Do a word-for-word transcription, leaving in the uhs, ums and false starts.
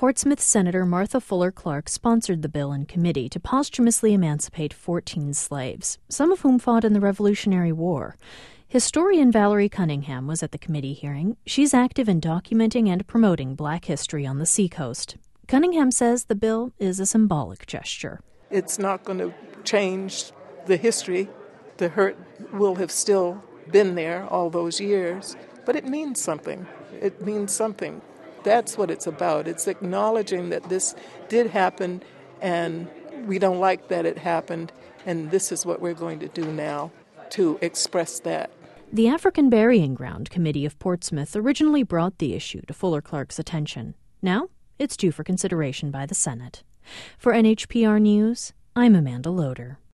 Portsmouth Senator Martha Fuller Clark sponsored the bill in committee to posthumously emancipate fourteen slaves, some of whom fought in the Revolutionary War. Historian Valerie Cunningham was at the committee hearing. She's active in documenting and promoting Black history on the Seacoast. Cunningham says the bill is a symbolic gesture. It's not going to change the history. The hurt will have still been there all those years, but it means something. It means something. That's what it's about. It's acknowledging that this did happen and we don't like that it happened, and this is what we're going to do now to express that. The African Burying Ground Committee of Portsmouth originally brought the issue to Fuller Clark's attention. Now it's due for consideration by the Senate. For N H P R News, I'm Amanda Loader.